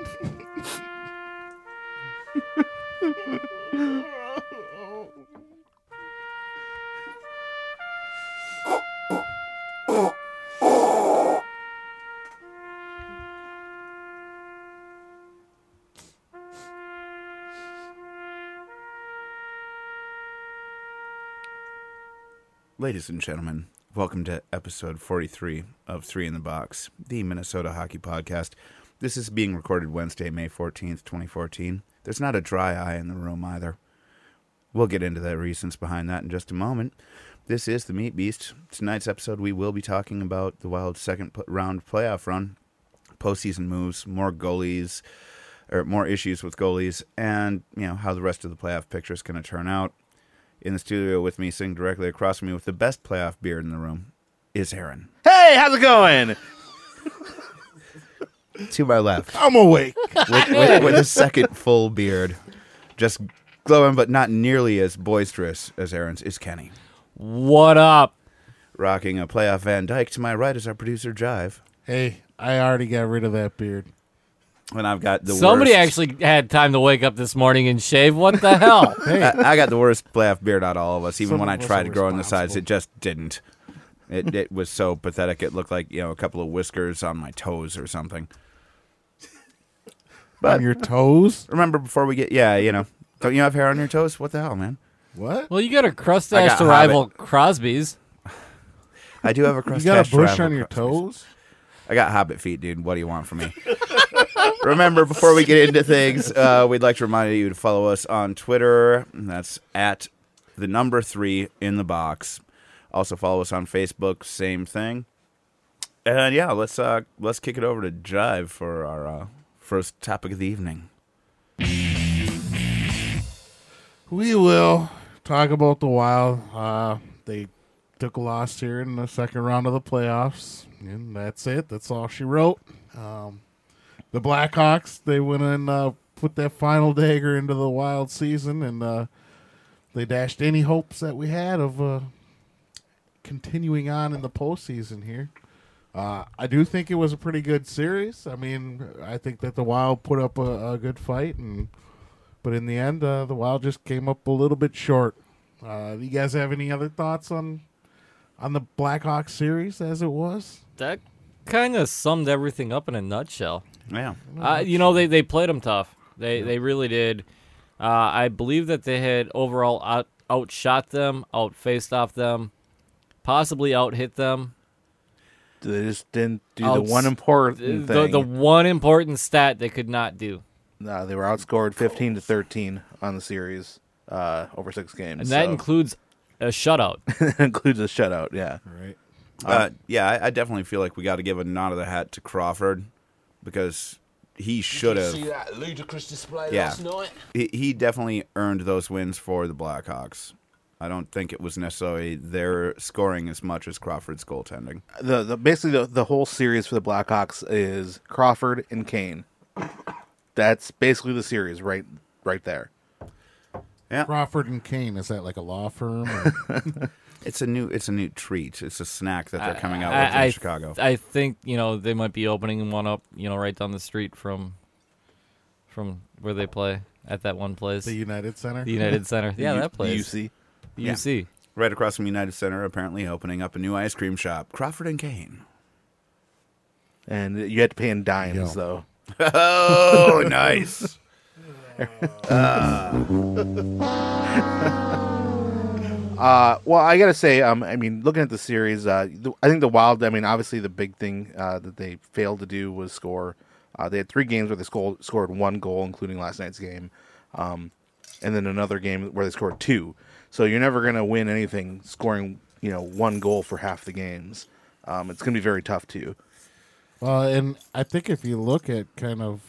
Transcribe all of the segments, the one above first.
Ladies and gentlemen, welcome to episode 43 of 3 in the Box, the Minnesota Hockey Podcast. This is being recorded Wednesday, May 14th, 2014. There's not a dry eye in the room either. We'll get into the reasons behind that in just a moment. This is the Meat Beast. Tonight's episode, we will be talking about the Wild's second round playoff run, postseason moves, more goalies, or more issues with goalies, and how the rest of the playoff picture is going to turn out. In the studio with me, sitting directly across from me with the best playoff beard in the room, is Aaron. Hey, how's it going? To my left, I'm awake. with a second full beard, just glowing but not nearly as boisterous as Aaron's, is Kenny. What up? Rocking a playoff Van Dyke. To my right is our producer, Jive. Hey, I already got rid of that beard. And I've got the Somebody worst. actually had time to wake up this morning and shave. What the hell? Hey, I got the worst playoff beard out of all of us. Even Some when I of us tried are to grow on the sides, responsible. it just didn't. It was so pathetic. It looked like a couple of whiskers on my toes or something. But on your toes? remember, before we get don't you have hair on your toes? What the hell, man? What? Well, you got a I crustache got to rival Crosby's. I do have a You crustache. got a bush rival on your Crosby's. toes? I got hobbit feet, dude. What do you want from me? Remember, before we get into things, we'd like to remind you to follow us on Twitter. That's at the number 3 in the box. Also follow us on Facebook. Same thing. And yeah, let's kick it over to Jive for our first topic of the evening. We will talk about the Wild. They took a loss here in the second round of the playoffs, and that's it. That's all she wrote. The Blackhawks, they went and put that final dagger into the Wild season, and they dashed any hopes that we had of continuing on in the postseason here. I do think it was a pretty good series. I mean, I think that the Wild put up a good fight, but in the end, the Wild just came up a little bit short. Do you guys have any other thoughts on the Blackhawks series as it was? That kind of summed everything up in a nutshell. Yeah. They played them tough. They really did. I believe that they had overall outshot them, outfaced off them, possibly outhit them. They just didn't do the one important thing. The one important stat they could not do. No, they were outscored 15-13 on the series over 6 games. And that includes a shutout. includes a shutout, yeah. Right. I definitely feel like we got to give a nod of the hat to Crawford because he should have. See that ludicrous display Yeah. last night? He definitely earned those wins for the Blackhawks. I don't think it was necessarily their scoring as much as Crawford's goaltending. Basically the whole series for the Blackhawks is Crawford and Kane. That's basically the series right there. Yeah, Crawford and Kane, is that like a law firm? Or? it's a new treat. It's a snack that they're coming out with in Chicago. I think they might be opening one up, right down the street from where they play at that one place, The United Center? the United Center. Yeah, that place. UC. UC. Right across from United Center, apparently opening up a new ice cream shop, Crawford and Kane. And you had to pay in dimes, though. Oh, nice. Well, I gotta say, I mean, looking at the series, I think the Wild. I mean, obviously, the big thing that they failed to do was score. They had 3 games where they scored 1 goal, including last night's game, and then another game where they scored 2. So you're never gonna win anything scoring, 1 goal for half the games. It's gonna be very tough too. Well, and I think if you look at kind of,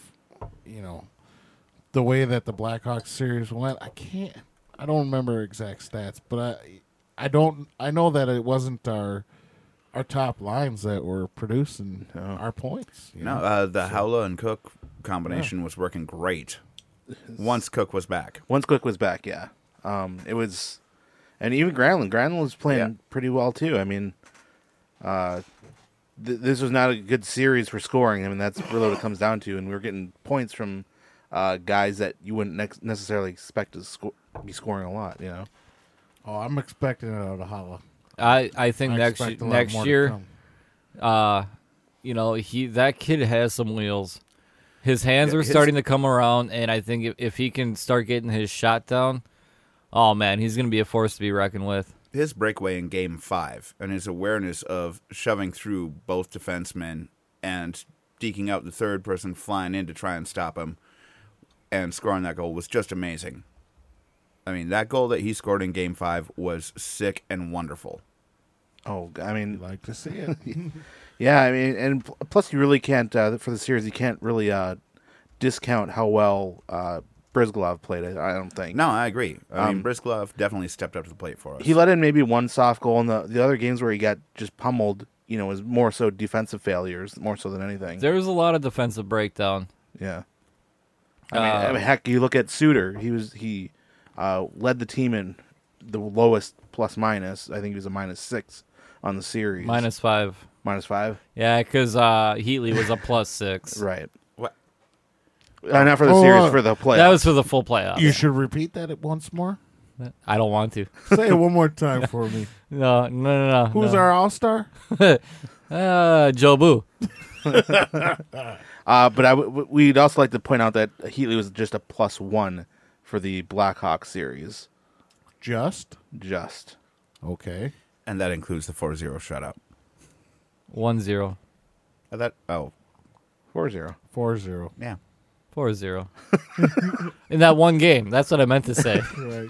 the way that the Blackhawks series went, I don't remember exact stats, but I know that it wasn't our top lines that were producing our points. No, the Howla and Cook combination was working great. Once Cook was back. Once Cook was back, yeah. It was, and even Granlund was playing pretty well too. I mean, this was not a good series for scoring. I mean, that's really what it comes down to. And we were getting points from guys that you wouldn't necessarily expect to be scoring a lot. You know. Oh, I'm expecting it out of Holla. I think I expect a lot next more to year, come. that kid has some wheels. His hands are starting to come around, and I think if he can start getting his shot down, oh man, he's going to be a force to be reckoned with. His breakaway in Game 5 and his awareness of shoving through both defensemen and deking out the third person flying in to try and stop him and scoring that goal was just amazing. I mean, that goal that he scored in Game 5 was sick and wonderful. Oh, I mean, Like to see it. yeah, I mean, and plus you really can't for the series. You can't really discount how well Brizgalov played it. I don't think. No, I agree. I mean, Brizgalov definitely stepped up to the plate for us. He let in maybe one soft goal, and the other games where he got just pummeled, was more so defensive failures, more so than anything. There was a lot of defensive breakdown. Yeah. I mean, heck, you look at Suter. He led the team in the lowest plus minus. I think he was a -6 on the series. -5. -5. Yeah, because Heatley was a +6. Right. What? Not for the Oh, series, for the playoffs. That was for the full playoffs. You should repeat that once more. I don't want to. Say it one more time for me. No. Who's our all-star? Joe Boo? But we'd also like to point out that Heatley was just a +1 for the Blackhawks series. Just? Just. Okay. And that includes the 4-0 shutout. 1-0. 4-0. 4-0. Yeah. 4-0. In that one game. That's what I meant to say. Right.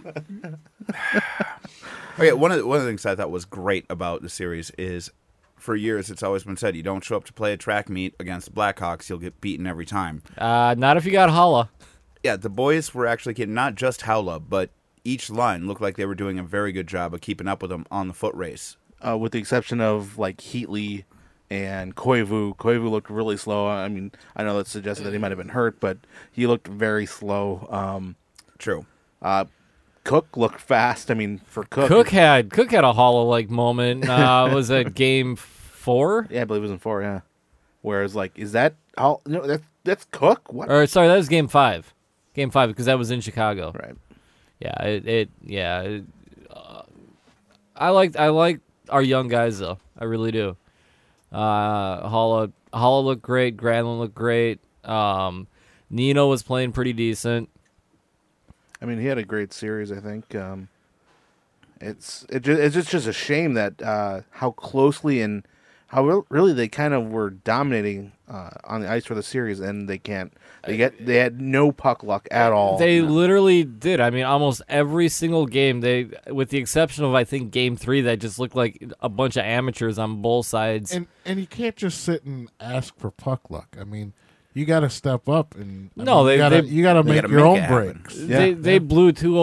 Okay, one of the things I thought was great about the series is, for years it's always been said, you don't show up to play a track meet against the Blackhawks, you'll get beaten every time. Not if you got Holla. Yeah, the boys were actually getting not just Howla, but each line looked like they were doing a very good job of keeping up with them on the foot race. With the exception of like Heatley and Koivu. Koivu looked really slow. I mean, I know that suggested that he might have been hurt, but he looked very slow. True. Cook looked fast. I mean, for Cook. Cook had a Holla-like moment. Was it game 4? Yeah, I believe it was in 4, yeah. Whereas, like, is that... No, that's Cook? What? Or, sorry, that was game 5. Game 5, because that was in Chicago. Right. Yeah, I like our young guys, though. I really do. Holla looked great. Granlund looked great. Nino was playing pretty decent. I mean, he had a great series, I think. It's just a shame that how closely and how really they kind of were dominating on the ice for the series, and they can't. They had no puck luck at all. They literally did. I mean, almost every single game, with the exception of I think game 3, that just looked like a bunch of amateurs on both sides. And you can't just sit and ask for puck luck. I mean, you got to step up and you got to make your own breaks. They blew two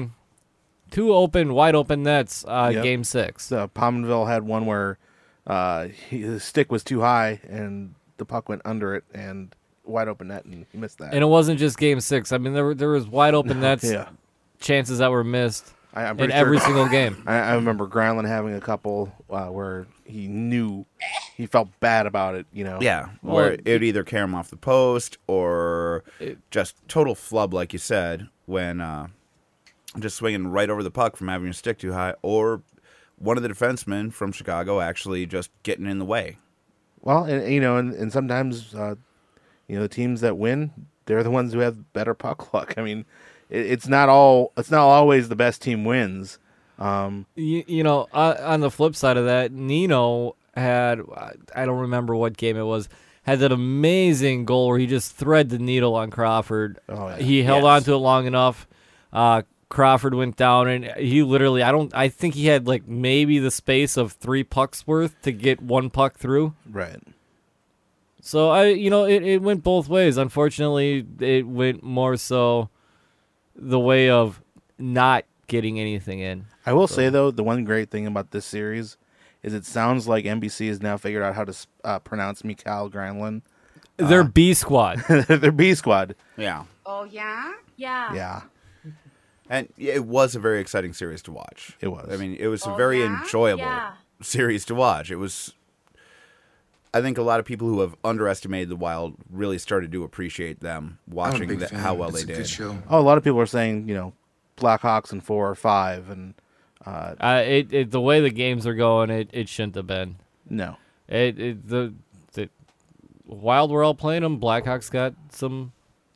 wide open nets. Game 6. Pominville had one where his stick was too high and the puck went under it and wide open net, and he missed that. And it wasn't just game 6. I mean, there was wide open nets, chances that were missed in every single game. I remember Granlund having a couple where he knew he felt bad about it. Yeah, where it would either carry him off the post or just total flub, like you said, when just swinging right over the puck from having your stick too high, or one of the defensemen from Chicago actually just getting in the way. Well, and sometimes, the teams that win, they're the ones who have better puck luck. I mean, it's not always the best team wins. On the flip side of that, Nino had, I don't remember what game it was, had that amazing goal where he just threaded the needle on Crawford. Oh, yeah. He held on to it long enough. Crawford went down, and he literally, I think he had like maybe the space of 3 pucks worth to get 1 puck through. Right. So it went both ways. Unfortunately, it went more so the way of not getting anything in. I will say though, the one great thing about this series is it sounds like NBC has now figured out how to pronounce Mikael Granlund. They're B squad. They're B squad. Yeah. Oh, yeah? Yeah. Yeah. And it was a very exciting series to watch. It was. I mean, it was a very enjoyable series to watch. It was I think a lot of people who have underestimated the Wild really started to appreciate them watching how well they did. Oh, a lot of people are saying, Blackhawks in 4 or 5, and The way the games are going, it shouldn't have been. no. The Wild were all playing them. Blackhawks got some,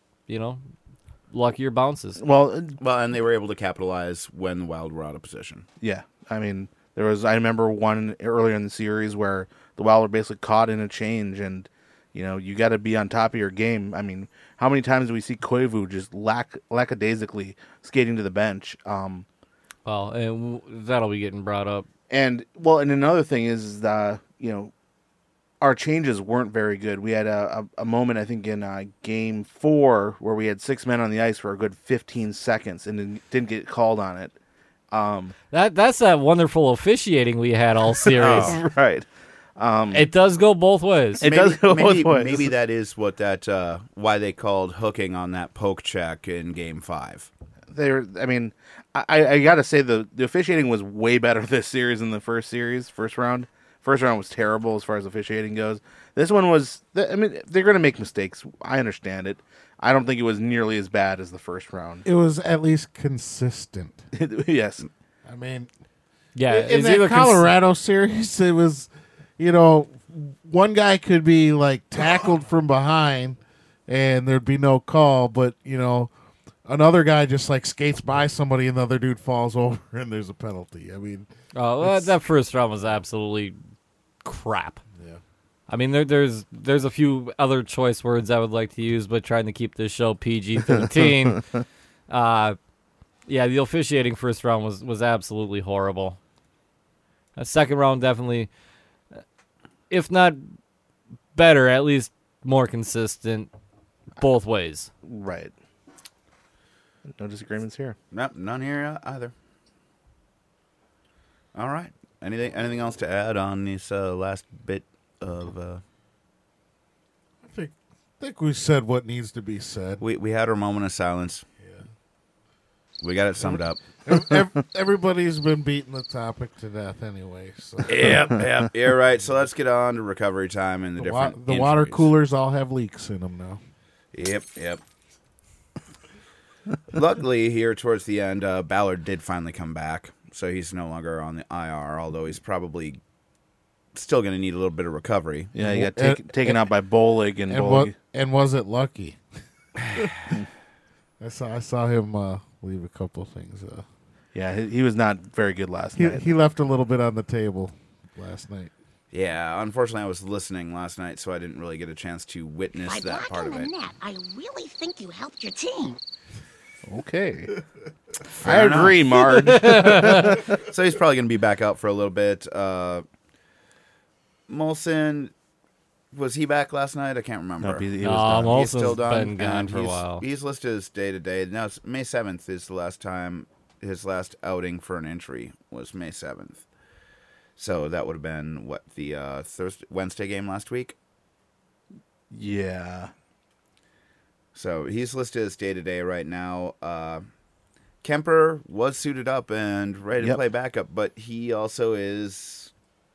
luckier bounces. Well, and they were able to capitalize when the Wild were out of position. yeah. I mean, I remember one earlier in the series where the Wild were basically caught in a change, and, you got to be on top of your game. I mean, how many times do we see Koivu just lackadaisically skating to the bench? Well, and that'll be getting brought up. And another thing is that, our changes weren't very good. We had a moment, I think, in Game 4 where we had 6 men on the ice for a good 15 seconds and didn't get called on it. That's that wonderful officiating we had all series. Right. It does go both ways. It does go both ways. Maybe that is why they called hooking on that poke check in Game 5. I got to say the officiating was way better this series than the first round. First round was terrible as far as officiating goes. This one was, they're going to make mistakes. I understand it. I don't think it was nearly as bad as the first round. It was at least consistent. Yes. I mean, Yeah, in it's that either Colorado series, it was, one guy could be like tackled from behind and there'd be no call, but, another guy just like skates by somebody and the other dude falls over and there's a penalty. I mean, that first round was absolutely crap. yeah. I mean, there's a few other choice words I would like to use, but trying to keep this show PG-13. The officiating first round was absolutely horrible. Second round definitely, if not better, at least more consistent both ways. Right. No disagreements here. Nope, none here either. All right. Anything else to add on this last bit of? I think we said what needs to be said. We had our moment of silence. Yeah. We got it summed up. Everybody's been beating the topic to death anyway. So. Yep. You're right. So let's get on to recovery time and the different. The water injuries. coolers all have leaks in them now. Yep. Luckily, here towards the end, Ballard did finally come back, so he's no longer on the IR, although he's probably still going to need a little bit of recovery. Yeah, he got taken out by Bolig and Bolig. And was it lucky? I saw him leave a couple things. Yeah, he was not very good last night. He left a little bit on the table last night. Yeah, unfortunately, I was listening last night, so I didn't really get a chance to witness By that part of blocking it. the net, I really think you helped your team. Okay. I Fair agree, Marge. So he's probably going to be back out for a little bit. Molson, was he back last night? I can't remember. Nope, he was No, done. Molson's He's still done. been gone and for a while. He's listed as day-to-day. Now, it's May 7th is the last time his last outing for an injury was May 7th. So that would have been, the Wednesday game last week? Yeah. So he's listed as day-to-day right now. Kemper was suited up and ready to play backup, but he also is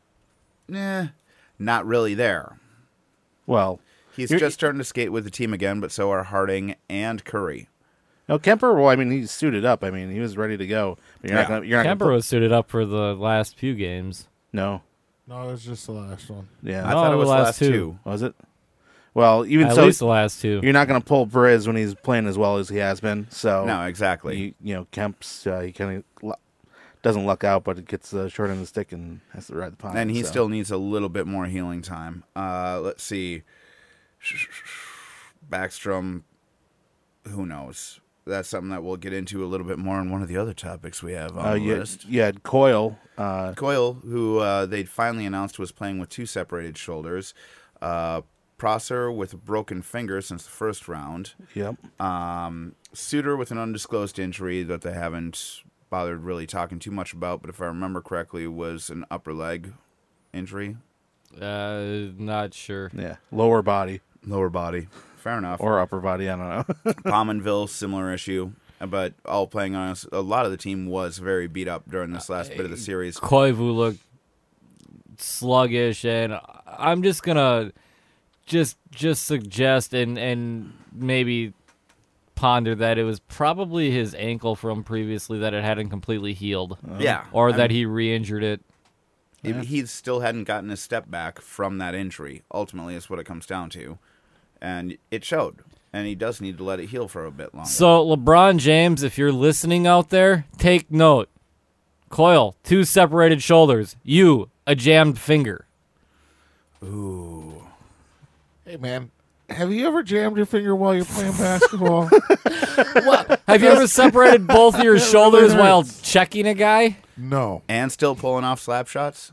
not really there. Well, He's just starting to skate with the team again, but so are Harding and Curry. no, Kemper, he's suited up. He was ready to go. But you're not going Kemper was suited up for the last few games. No. No, it was just the last one. Yeah. I thought it was the the last last two. two. Was it? Well, even At so, least the last two. you're not going to pull Briz when he's playing as well as he has been. So No, exactly. Kemp's he kind of doesn't luck out, but it gets the short end of the stick and has to ride the pine. And he so. still needs a little bit more healing time. Let's see. Backstrom, who knows? That's something that we'll get into a little bit more in one of the other topics we have on the list. You had Coyle. Coyle, who they finally announced was playing with two separated shoulders. Prosser with a broken finger since the first round. Yep. Suter with an undisclosed injury that they haven't bothered really talking too much about, but if I remember correctly, was an upper leg injury. Not sure. Yeah. Lower body Lower body. Fair enough. or upper body. I don't know. Pominville, similar issue. But all playing honest, a lot of the team was very beat up during this last bit of the series. Koivu looked sluggish, and I'm just gonna just suggest and maybe ponder that it was probably his ankle from previously that it hadn't completely healed, Yeah. or I that mean, he re-injured it. he still hadn't gotten his step back from that injury. Ultimately, is what it comes down to. And it showed. And he does need to let it heal for a bit longer. So LeBron James, if you're listening out there, take note. Coyle, 2 separated shoulders. You, a jammed finger. Ooh. Hey, man, have you ever jammed your finger while you're playing basketball? Have you ever separated both of your really shoulders while hurts. checking a guy? No. And still pulling off slap shots?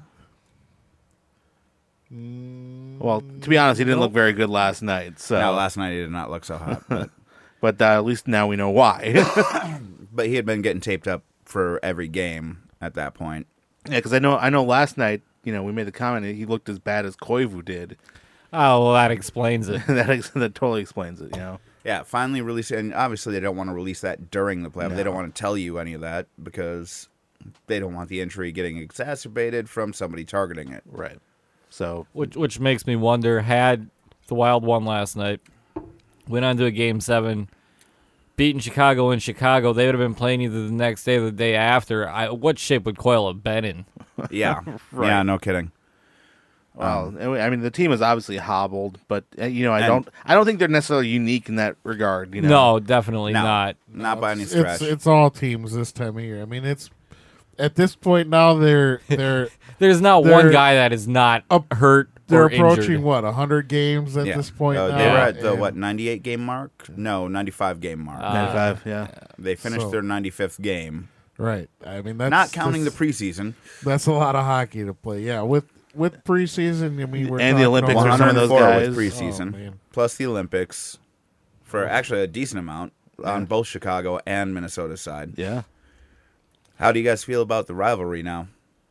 Well, to be honest, he didn't look very good last night. So, No, last night he did not look so hot. but at least now we know why. But he had been getting taped up for every game at that point. Yeah, because I know last night, we made the comment that he looked as bad as Koivu did. Oh, well, that explains it. that totally explains it. Yeah, finally release, and obviously they don't want to release that during the playoff. They don't want to tell you any of that because they don't want the injury getting exacerbated from somebody targeting it. Right. So Which makes me wonder, had the Wild won last night, went on to a Game 7, beaten Chicago in Chicago, they would have been playing either the next day or the day after. What shape would Coyle have been in? Yeah, Right. yeah, no kidding. well, I mean, the team is obviously hobbled, but I don't think they're necessarily unique in that regard. No, definitely No. not. Not by any stretch. It's all teams this time of year. I mean, it's at this point now they're There's not They're one guy that is not hurt they're or approaching injured. what 100 games at Yeah. this point now. They were at the and- 98 game mark? No, 95 game mark. 95. Yeah. They finished so- their 95th game, Right. I mean, that's not counting the that's, preseason. That's a lot of hockey to play. Yeah, with preseason. I mean, we're And the talking Olympics about are some of those 104 guys. with preseason, Oh, man. plus the Olympics, for actually a decent amount on both Chicago and Minnesota's side. Yeah. How do you guys feel about the rivalry now?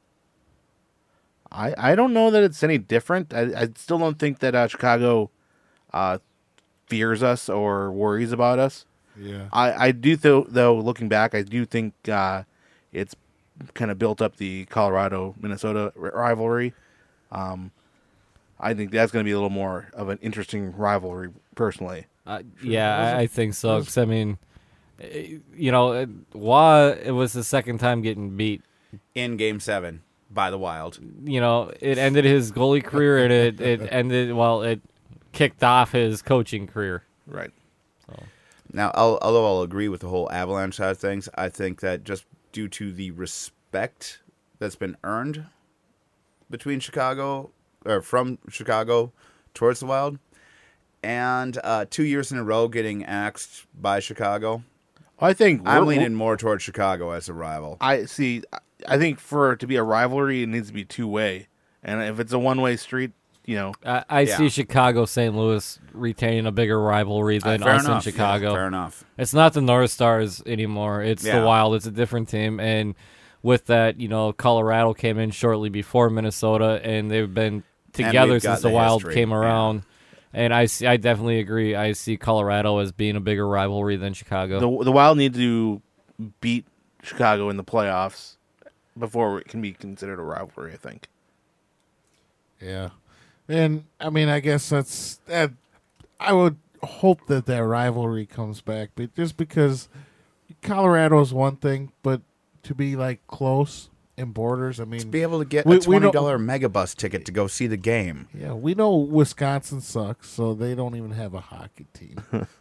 I don't know that it's any different. I still don't think that Chicago fears us or worries about us. Yeah. I do, though, looking back, I do think it's kind of built up the Colorado-Minnesota rivalry. I think that's going to be a little more of an interesting rivalry, personally. Yeah, I think so. 'Cause, I mean, Waugh, it was the second time getting beat. In Game 7 by the Wild. It ended his goalie career, and it ended, it kicked off his coaching career. Right. Now, although I'll agree with the whole Avalanche side of things, I think that just due to the respect that's been earned between Chicago, or from Chicago towards the Wild, and 2 years in a row getting axed by Chicago, I think I'm leaning more towards Chicago as a rival. I see. I think for it to be a rivalry, it needs to be two-way, and if it's a one-way street, I see Chicago St. Louis retaining a bigger rivalry than fair us enough. in Chicago. Yeah, fair enough. It's not the North Stars anymore. It's Yeah. the Wild. It's a different team. And with that, Colorado came in shortly before Minnesota, and they've been together we've got since the the Wild history, came yeah. around. And I definitely agree. I see Colorado as being a bigger rivalry than Chicago. the Wild need to beat Chicago in the playoffs before it can be considered a rivalry, I think. Yeah. And I mean, I guess that. I would hope that rivalry comes back, but just because Colorado is one thing, but to be like close in borders, I mean, Be able to get We- a we don't- $20 megabus ticket to go see the game. yeah, we know Wisconsin sucks, so they don't even have a hockey team.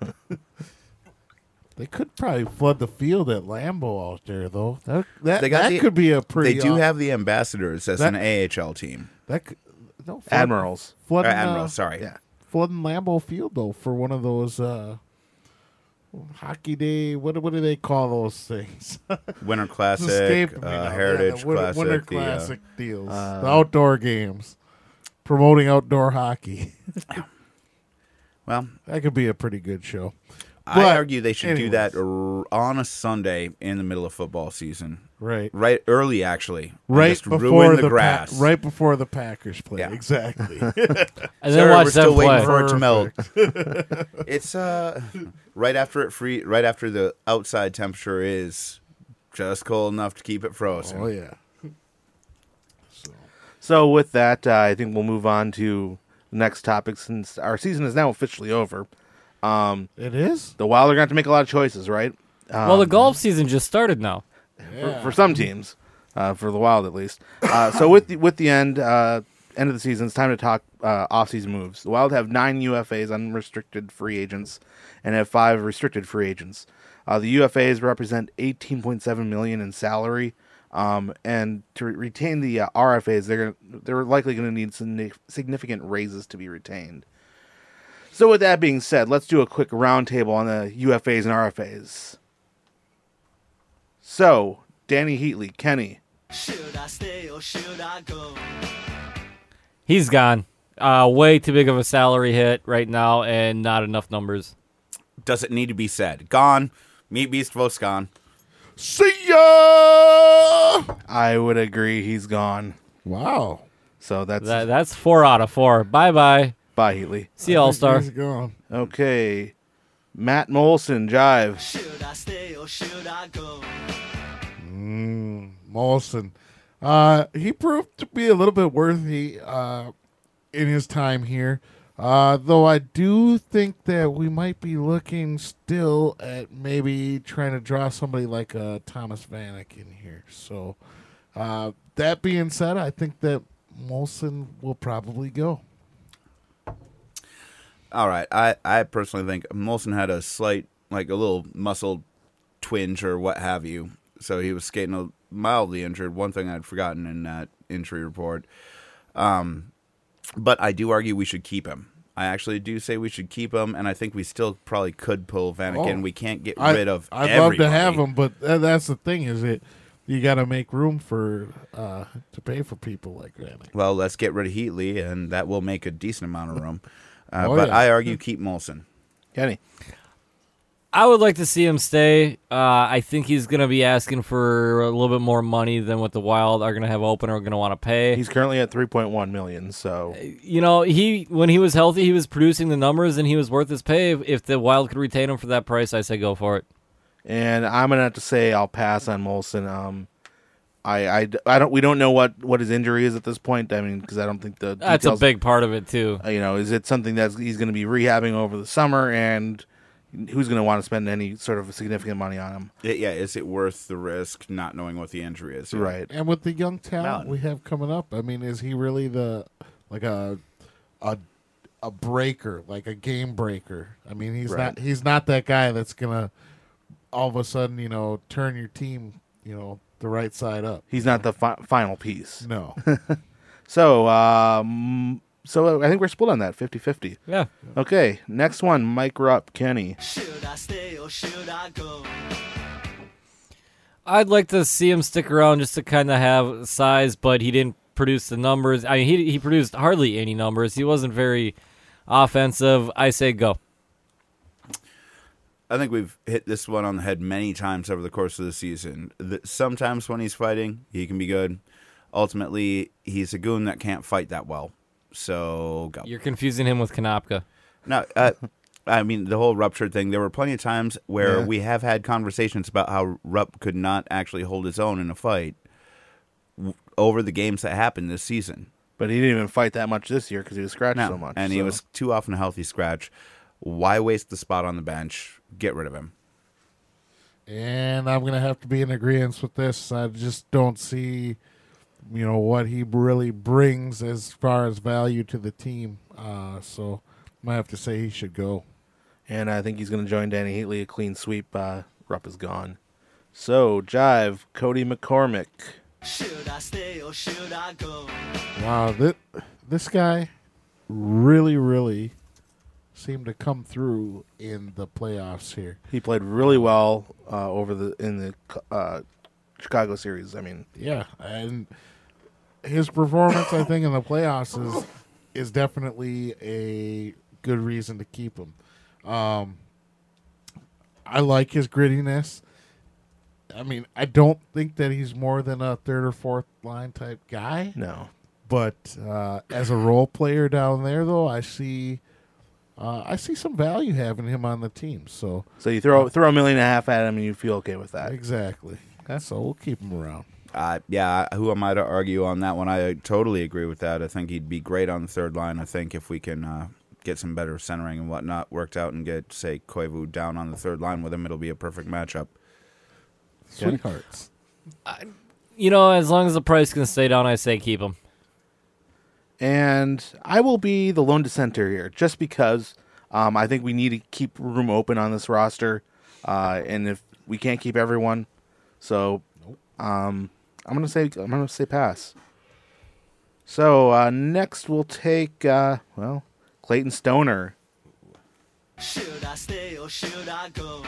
They could probably flood the field at Lambeau out there, though. That could be a pretty. They do have the Ambassadors as that- an AHL team. that. No, Admirals. flooding, Admiral, sorry. Yeah. flooding Lambeau Field though for one of those hockey day. What do they call those things? Winter It's Classic, escaping me now. Heritage Yeah, the Classic. Winter the, Classic deals, the outdoor games, promoting outdoor hockey. well, That could be a pretty good show. I But argue they should do that anyways. on a Sunday in the middle of football season. Right. Right early, actually. And Right just before ruin the the grass. right before the Packers play. Yeah. Exactly. and Sir, then watch we're still them waiting play. for it to melt. It's right after the outside temperature is just cold enough to keep it frozen. Oh yeah. So with that, I think we'll move on to the next topic since our season is now officially over. It is? The Wild are going to have to make a lot of choices, right? Well, the golf season just started now. For some teams, for the Wild at least. So with the end of the season, it's time to talk off-season moves. The Wild have 9 UFAs, unrestricted free agents, and have 5 restricted free agents. The UFAs represent $18.7 million in salary, and to retain the RFAs, they're likely going to need some significant raises to be retained. So with that being said, let's do a quick roundtable on the UFAs and RFAs. So, Danny Heatley, Kenny. Should I stay or should I go? He's gone. Way too big of a salary hit right now, and not enough numbers. Does it need to be said? Gone. Meat Beast Vos gone. See ya! I would agree he's gone. Wow. So That's 4 out of 4. Bye-bye. bye, Heatley. See you, All-Star. He's gone. Okay. Matt Molson, Jive. Should I stay or should I go? Molson. He proved to be a little bit worthy in his time here. Though I do think that we might be looking still at maybe trying to draw somebody like Thomas Vanek in here. So that being said, I think that Molson will probably go. All right. I personally think Molson had a slight, like a little muscle twinge or what have you. So he was skating mildly injured. One thing I'd forgotten in that injury report. But I do argue we should keep him. I actually do say we should keep him, and I think we still probably could pull Vanek in. We can't get rid of I'd everybody. love to have him, but that's the thing is you got to make room for to pay for people like Vanek. Well, let's get rid of Heatley, and that will make a decent amount of room. Oh, But yeah. I argue keep Molson. Kenny. I would like to see him stay. I think he's going to be asking for a little bit more money than what the Wild are going to have open or are going to want to pay. He's currently at $3.1 million, so You know, when he was healthy, he was producing the numbers, and he was worth his pay. If the Wild could retain him for that price, I say go for it. and I'm gonna have to say I'll pass on Molson. We don't know what his injury is at this point. I mean, because I don't think the That's a details, big part of it, too. is it something that he's going to be rehabbing over the summer, and who's going to want to spend any sort of significant money on him? Is it worth the risk not knowing what the injury is? Right. And with the young talent Valid. we have coming up, I mean, is he really a breaker, like a game breaker? I mean, Right. he's not that guy that's gonna all of a sudden turn your team the right side up. He's not the final piece. No. So I think we're split on that, 50-50. Yeah. Okay, next one, Mike Rupp, Kenny. Should I stay or should I go? I'd like to see him stick around just to kind of have size, but he didn't produce the numbers. I mean, he produced hardly any numbers. He wasn't very offensive. I say go. I think we've hit this one on the head many times over the course of the season. Sometimes when he's fighting, he can be good. Ultimately, he's a goon that can't fight that well. So go. You're confusing him with Konopka. No, I mean, the whole ruptured thing, there were plenty of times where we have had conversations about how Rupp could not actually hold his own in a fight over the games that happened this season. But he didn't even fight that much this year because he was scratched No, so much. and he was too often a healthy scratch. Why waste the spot on the bench? Get rid of him. And I'm gonna have to be in agreement with this. I just don't see, what he really brings as far as value to the team. So I might have to say he should go. And I think he's going to join Danny Heatley, a clean sweep. Rupp is gone. So, Jive, Cody McCormick. Should I stay or should I go? Wow, this guy really, really seemed to come through in the playoffs here. He played really well in the Chicago series. I mean, Yeah, and his performance, I think, in the playoffs is definitely a good reason to keep him. I like his grittiness. I mean, I don't think that he's more than a third or fourth line type guy. no. But as a role player down there, though, I see some value having him on the team. So So you throw $1.5 million at him, and you feel okay with that. exactly. So we'll keep him around. Yeah, who am I to argue on that one? I totally agree with that. I think he'd be great on the third line. I think if we can get some better centering and whatnot worked out and get, say, Koivu down on the third line with him, it'll be a perfect matchup. Sweethearts. As long as the price can stay down, I say keep him. And I will be the lone dissenter here, just because I think we need to keep room open on this roster, and if we can't keep everyone, so I'm gonna say pass. So next we'll take Clayton Stoner. Should I stay or should I go?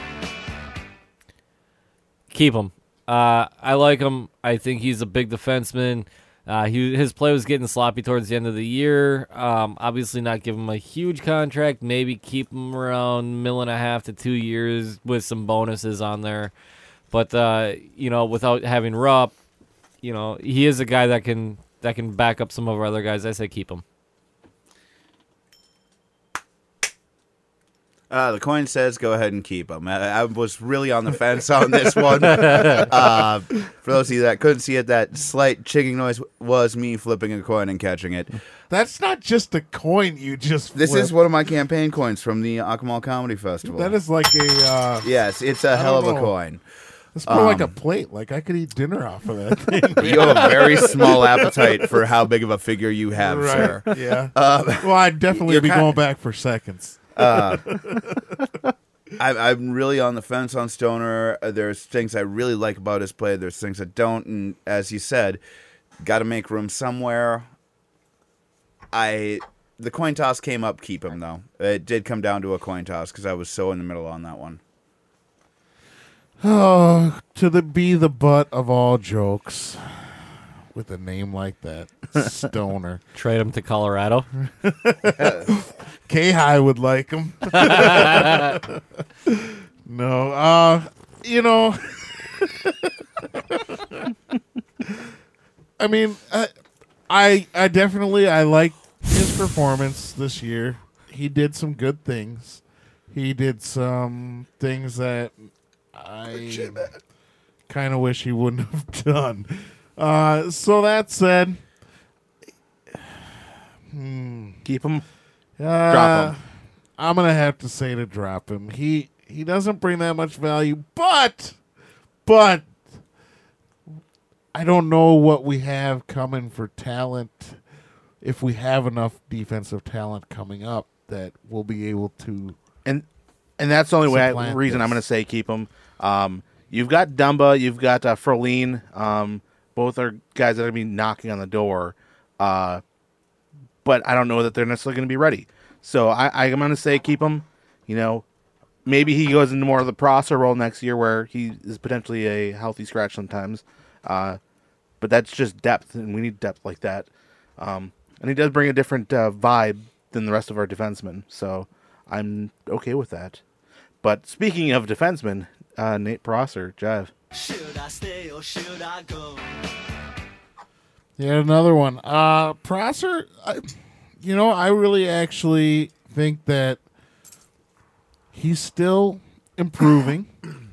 Keep him. I like him. I think he's a big defenseman. His play was getting sloppy towards the end of the year. Obviously not give him a huge contract. Maybe keep him around $1.5 to 2 years with some bonuses on there. But, without having Rupp, he is a guy that can back up some of our other guys. I say keep him. The coin says go ahead and keep him. I was really on the fence on this one. For those of you that couldn't see it, that slight chicking noise was me flipping a coin and catching it. That's not just a coin you just This flipped. is one of my campaign coins from the Akamal Comedy Festival. That is like a... Yes, it's a hell of a know. coin. It's more like a plate. Like, I could eat dinner off of that thing. You have a very small appetite for how big of a figure you have, sir. Yeah. Well, I'd definitely you're be kind- going back for seconds. I'm really on the fence on Stoner. There's things I really like about his play. There's things I don't. And as you said, got to make room somewhere. The coin toss came up, keep him, though. It did come down to a coin toss because I was so in the middle on that one. Oh, be the butt of all jokes with a name like that. Stoner. Trade him to Colorado. K-High would like him. No, I mean, I definitely like his performance this year. He did some good things. He did some things that I kind of wish he wouldn't have done. So that said, Keep him. drop him. I'm gonna have to say to drop him. He doesn't bring that much value, but I don't know what we have coming for talent. If we have enough defensive talent coming up that we'll be able to. And that's the only Supplant reason I'm this. going to say keep him. You've got Dumba, you've got Frolin. Both are guys that are going to be knocking on the door. But I don't know that they're necessarily going to be ready. So I'm going to say keep him. Maybe he goes into more of the Prosser role next year where he is potentially a healthy scratch sometimes. But that's just depth, and we need depth like that. And he does bring a different vibe than the rest of our defensemen. So I'm okay with that. But speaking of defensemen, Nate Prosser, Jeff. Should I stay or should I go? Yeah, another one. Prosser, I really actually think that he's still improving.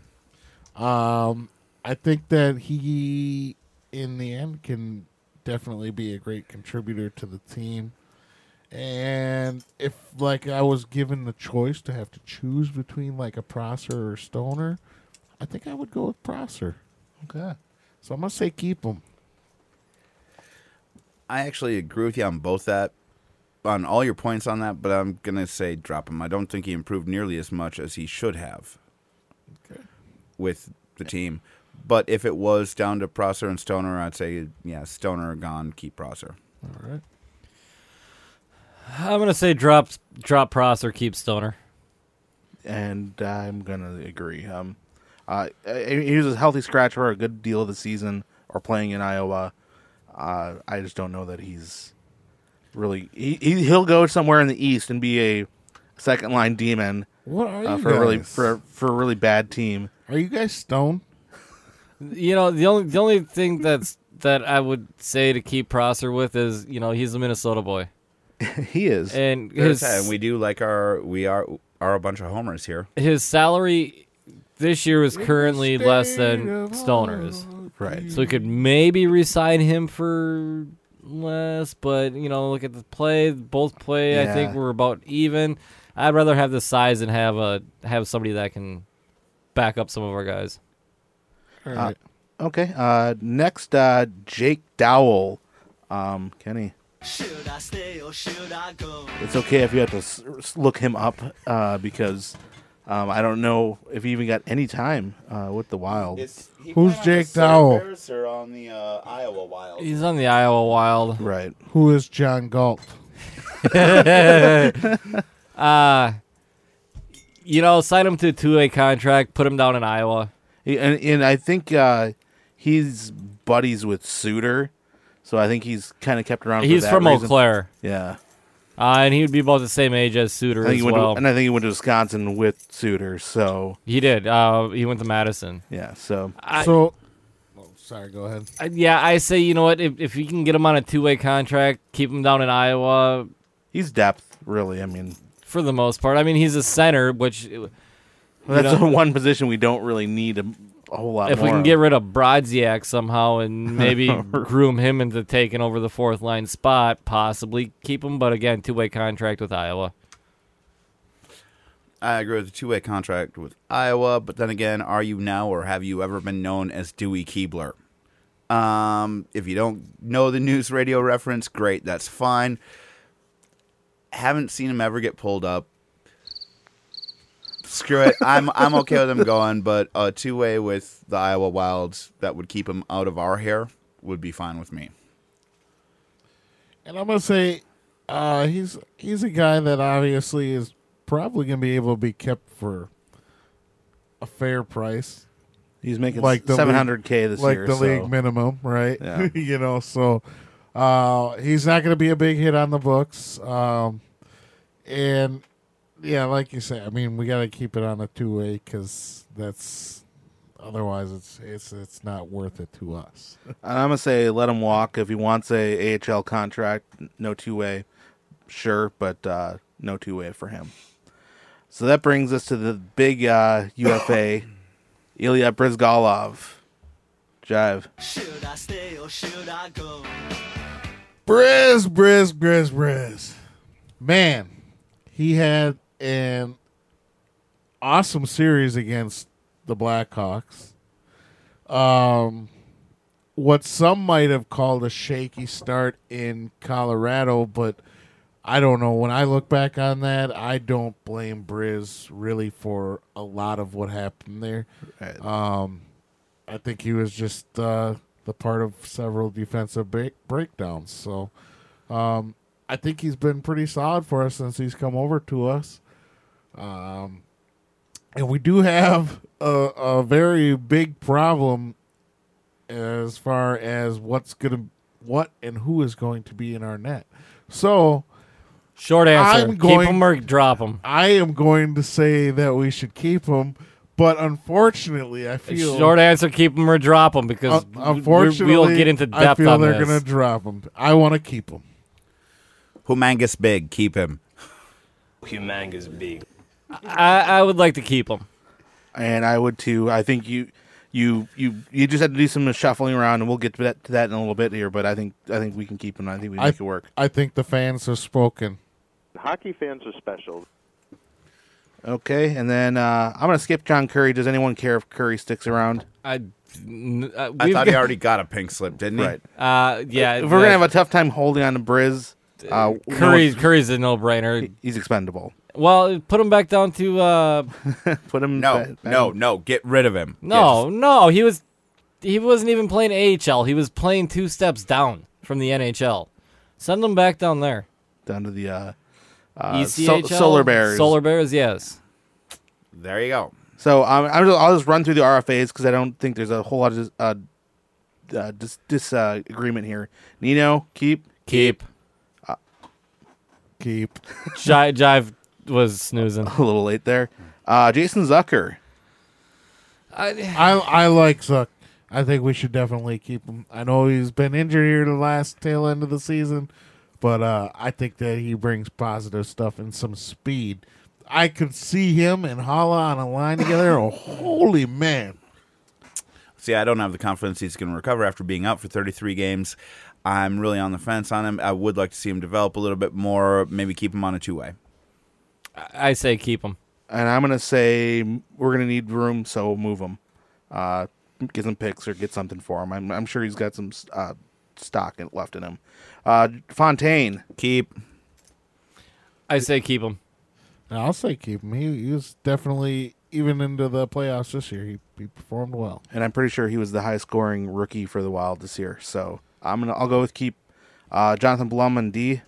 I think that he, in the end, can definitely be a great contributor to the team. And if, I was given the choice to have to choose between, a Prosser or Stoner, I think I would go with Prosser. Okay. So I'm going to say keep him. I actually agree with you on all your points on that, but I'm going to say drop him. I don't think he improved nearly as much as he should have with the team. But if it was down to Prosser and Stoner, I'd say, Stoner gone, keep Prosser. All right. I'm going to say drop Prosser, keep Stoner. And I'm going to agree. He was a healthy scratch for a good deal of the season or playing in Iowa. I just don't know that he's really... He'll go somewhere in the East and be a second-line D-man What are you for a really guys? for a really bad team. Are you guys stoned? The only thing that I would say to keep Prosser with is, he's a Minnesota boy. He is. And And we do we are a bunch of homers here. his salary this year is currently less than Stoner's. Right. So we could maybe re-sign him for less, but look at the play. Both play. I think Yeah. we're about even. I'd rather have the size and have somebody that can back up some of our guys. All right. Okay. Next, Jake Dowell. Kenny, Should I stay or should I go? it's okay if you have to look him up because I don't know if he even got any time with the Wild. Who's Jake Dowell? Or on the Iowa Wild? He's on the Iowa Wild. Right. Who is John Galt? Sign him to a 2-way contract. Put him down in Iowa. And I think he's buddies with Suter, so I think he's kind of kept around. He's for that from Eau reason. Claire, Yeah. and he would be about the same age as Suter I think as he went well. to, and I think he went to Wisconsin with Suter. So He did. He went to Madison. yeah. So Sorry, go ahead. I say, you know what? If you can get him on a 2-way contract, keep him down in Iowa he's depth, really. I mean, for the most part. I mean, he's a center, which that's the one position we don't really need a whole lot. if we more can of. get rid of Brodziak somehow and maybe groom him into taking over the 4th line spot, possibly keep him. But again, 2-way contract with Iowa. I agree with the 2-way contract with Iowa, but then again, are you now or have you ever been known as Dewey Keebler? If you don't know the news radio reference, great, that's fine. Haven't seen him ever get pulled up. Screw it, I'm okay with him going, but a 2-way with the Iowa Wilds that would keep him out of our hair would be fine with me. And I'm gonna say, he's a guy that obviously is probably gonna be able to be kept for a fair price, He's making like the $700K this like year. the so. league minimum, right? Yeah. So he's not gonna be a big hit on the books. And yeah, like you say, I mean, we got to keep it on a 2-way because that's otherwise it's not worth it to us. And I'm gonna say let him walk if he wants a AHL contract. No 2-way, sure, but no 2-way for him. So that brings us to the big UFA, Ilya Brizgalov. Jive. Should I stay or should I go? Briz. Man, he had an awesome series against the Blackhawks. What some might have called a shaky start in Colorado, but I don't know. When I look back on that, I don't blame Briz really for a lot of what happened there. Right. I think he was just the part of several defensive breakdowns. So I think he's been pretty solid for us since he's come over to us. And we do have a very big problem as far as what and who is going to be in our net. So Short answer: I'm keep going- him or drop him. I am going to say that we should keep him, but unfortunately, I feel Short answer: keep him or drop him, because unfortunately we'll get into I depth feel on they're this. going to drop him. I want to keep him. Humongous big, keep him. Humongous big. I would like to keep him. And I would too. I think you just had to do some shuffling around, and we'll get to that in a little bit here. But I think we can keep him. I think we can make it work. I think the fans have spoken. Hockey fans are special. Okay, and then I'm going to skip John Curry. Does anyone care if Curry sticks around? I thought he already got a pink slip, didn't he? Right. Yeah. If we're going to have a tough time holding on to Briz, Curry's a no-brainer. he's expendable. Well, put him back down to. Put him. No, get rid of him. No, he wasn't even playing AHL. He was playing 2 steps down from the NHL. Send him back down there. Down to the ECHL? Solar Bears. Solar Bears, yes. There you go. So I'll just run through the RFAs because I don't think there's a whole lot of disagreement here. Nino, keep. Keep. Jive was snoozing. A little late there. Jason Zucker. I like Zuck. I think we should definitely keep him. I know he's been injured here the last tail end of the season, but I think that he brings positive stuff and some speed. I could see him and Hala on a line together. Oh, holy man. See, I don't have the confidence he's going to recover after being out for 33 games. I'm really on the fence on him. I would like to see him develop a little bit more, maybe keep him on a two-way. I say keep him. And I'm going to say we're going to need room, so move him. Get some picks or get something for him. I'm sure he's got some stock left in him. Fontaine. Keep. I say keep him. I'll say keep him. He was definitely, even into the playoffs this year, he performed well. And I'm pretty sure he was the highest scoring rookie for the Wild this year. So I'll go with keep. Jonathan Blum and D.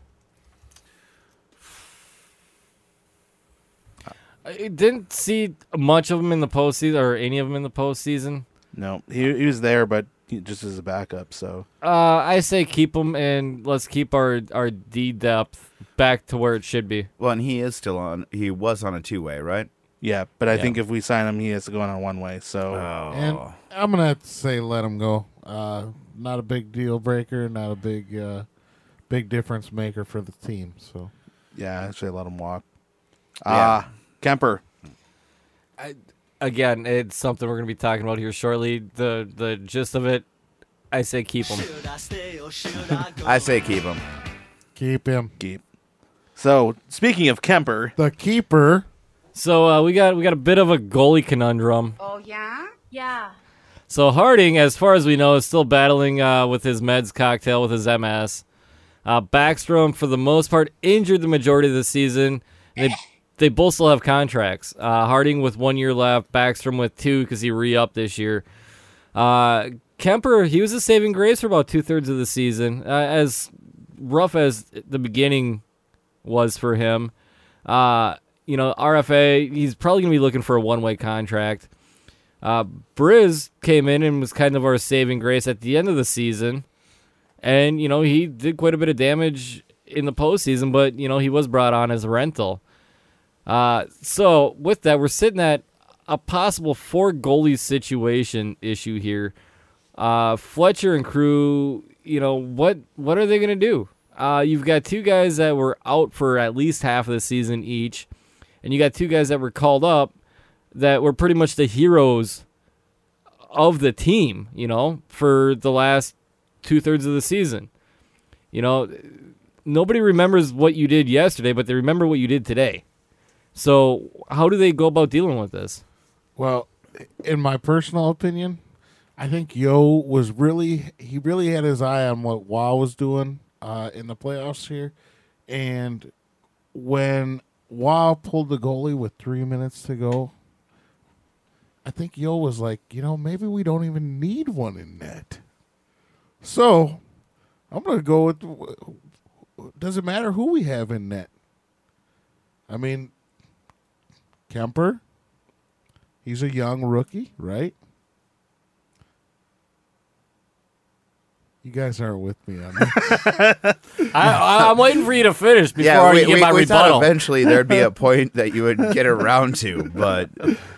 I didn't see much of him in the postseason, or any of them in the postseason. No, he was there, but just as a backup. So I say keep him, and let's keep our D depth back to where it should be. Well, and he is still on. He was on a two-way, right? yeah, but I think if we sign him, he has to go on a one way. So And I'm going to have to say let him go. Not a big deal breaker, not a big difference maker for the team. So yeah, I'd say let him walk. Yeah. Kemper. Again, it's something we're going to be talking about here shortly. The gist of it, I say keep him. Should I stay or should I go? I say keep him. keep him. Keep. So speaking of Kemper, The keeper. So we got a bit of a goalie conundrum. Oh, yeah? Yeah. So Harding, as far as we know, is still battling with his meds cocktail with his MS. Backstrom, for the most part, injured the majority of the season. They both still have contracts. Harding with 1 year left, Backstrom with 2 because he re-upped this year. Kemper, he was a saving grace for about 2/3 of the season. As rough as the beginning was for him, RFA, he's probably going to be looking for a one-way contract. Briz came in and was kind of our saving grace at the end of the season. And, he did quite a bit of damage in the postseason, but, he was brought on as a rental. So with that, we're sitting at a possible 4 goalie situation issue here. Fletcher and crew, what are they going to do? You've got 2 guys that were out for at least half of the season each, and you got 2 guys that were called up that were pretty much the heroes of the team, for the last 2/3 of the season. Nobody remembers what you did yesterday, but they remember what you did today. So how do they go about dealing with this? Well, in my personal opinion, I think Yo really had his eye on what Wow was doing in the playoffs here. And when Wow pulled the goalie with 3 minutes to go, I think Yo was like, maybe we don't even need one in net. So I'm going to go with, doesn't matter who we have in net. I mean, Kemper, he's a young rookie, right? You guys aren't with me on that. I'm waiting for you to finish before you get my we thought rebuttal. eventually there'd be a point that you would get around to, but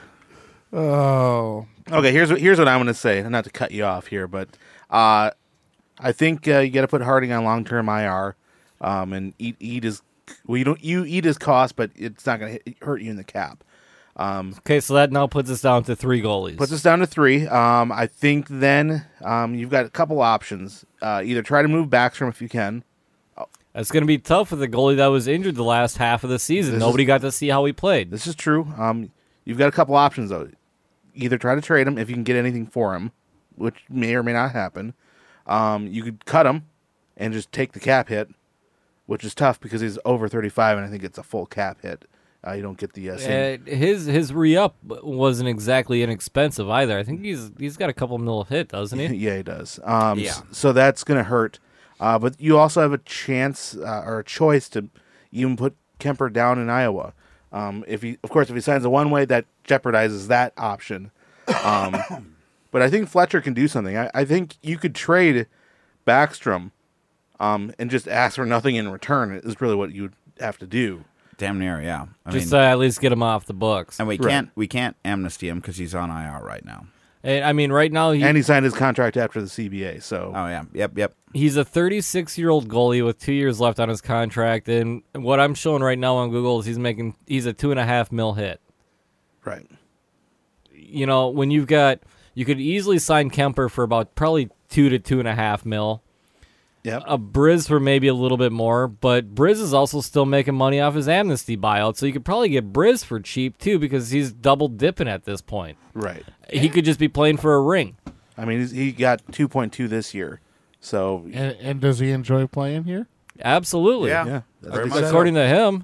Oh, okay, here's what I'm going to say. Not to cut you off here, but I think you got to put Harding on long-term IR and eat his. Well, you eat his cost, but it's not going to hurt you in the cap. Okay, so that now puts us down to 3 goalies. Puts us down to 3. I think then you've got a couple options. Either try to move Backstrom if you can. It's going to be tough with a goalie that was injured the last half of the season. Nobody got to see how he played. This is true. You've got a couple options, though. Either try to trade him if you can get anything for him, which may or may not happen. You could cut him and just take the cap hit, which is tough because he's over 35, and I think it's a full cap hit. You don't get the same. His re-up wasn't exactly inexpensive either. I think he's got a couple mil hit, doesn't he? Yeah, he does. Yeah. So that's going to hurt. But you also have a chance or a choice to even put Kemper down in Iowa. If he signs a one-way, that jeopardizes that option. But I think Fletcher can do something. I think you could trade Backstrom and just ask for nothing in return is really what you would have to do. damn near, yeah. I Just mean, at least get him off the books. and we can't amnesty him because he's on IR right now. And, I mean, right now And he signed his contract after the CBA, so Oh yeah, yep. he's a 36-year-old goalie with 2 years left on his contract. And what I'm showing right now on Google is he's a $2.5 mil hit. right. When you've got You could easily sign Kemper for about probably $2 to $2.5 million. Yep. Briz for maybe a little bit more, but Briz is also still making money off his amnesty buyout, so you could probably get Briz for cheap too because he's double dipping at this point. Right. He could just be playing for a ring. I mean, he got 2.2 this year, so And does he enjoy playing here? Absolutely. Yeah. yeah. That's Very what much he said. According to him.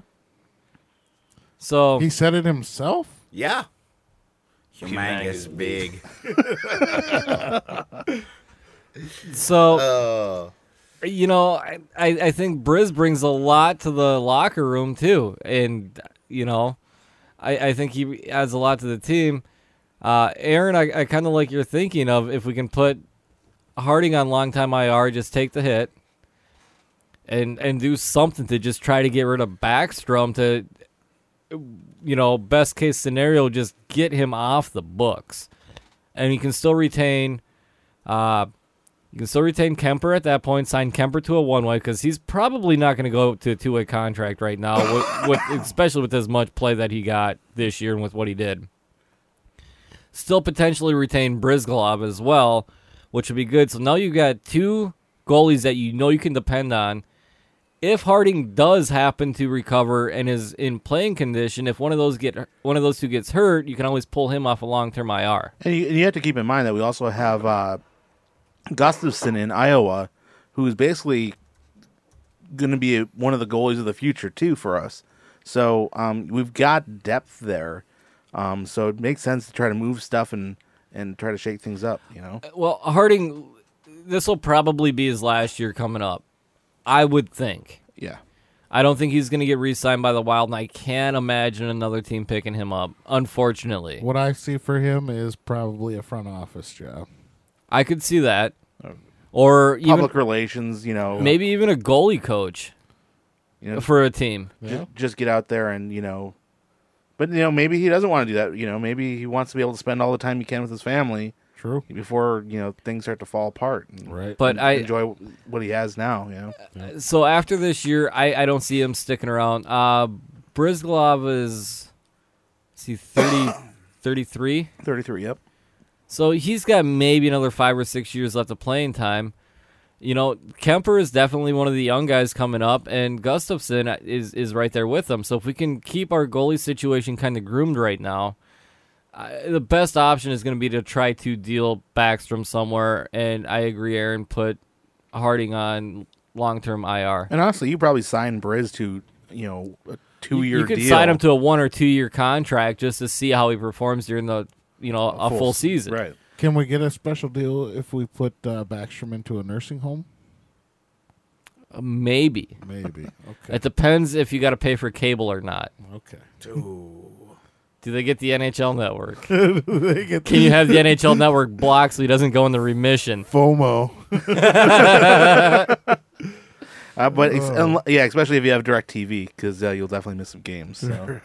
So He said it himself. Yeah. Humongous Humongous big. so you know, I think Briz brings a lot to the locker room too, and you know, I think he adds a lot to the team. Aaron, I kind of like your thinking of if we can put Harding on long time IR, just take the hit, and do something to just try to get rid of Backstrom to, you know, best case scenario, just get him off the books, and you can still retain. You can still retain Kemper at that point, sign Kemper to a one-way, because he's probably not going to go to a two-way contract right now, especially with as much play that he got this year and with what he did. Still potentially retain Brizgalov as well, which would be good. So now you've got two goalies that you know you can depend on. If Harding does happen to recover and is in playing condition, if one of those two gets hurt, you can always pull him off a long-term IR. And you have to keep in mind that we also have Gustafson in Iowa, who is basically going to be one of the goalies of the future too for us. So we've got depth there. So it makes sense to try to move stuff and try to shake things up. You know. Well, Harding, this will probably be his last year coming up, I would think. Yeah. I don't think he's going to get re-signed by the Wild, and I can't imagine another team picking him up, unfortunately. What I see for him is probably a front office job. I could see that. Or even Public relations, you know. maybe even a goalie coach you know, for a team. just get out there and, you know. But, you know, maybe he doesn't want to do that. You know, maybe he wants to be able to spend all the time he can with his family True. before, you know, things start to fall apart. And Right. But enjoy what he has now, you know. So after this year, I don't see him sticking around. Brizgalov is 33? 33, yep. So he's got maybe another 5 or 6 years left of playing time. You know, Kemper is definitely one of the young guys coming up, and Gustafson is right there with them. So if we can keep our goalie situation kind of groomed right now, the best option is going to be to try to deal Backstrom somewhere. And I agree, Aaron, put Harding on long-term IR. And honestly, you probably sign Briz to, you know, a 2-year You could deal. sign him to a 1 or 2 year contract just to see how he performs during the, you know, a full season. Right. Can we get a special deal if we put Backstrom into a nursing home? Maybe. Maybe. Okay. It depends if you got to pay for cable or not. Okay. Do they get the NHL network? Can you have the NHL network blocked so he doesn't go into remission? FOMO. But yeah, especially if you have DirecTV, because you'll definitely miss some games. So.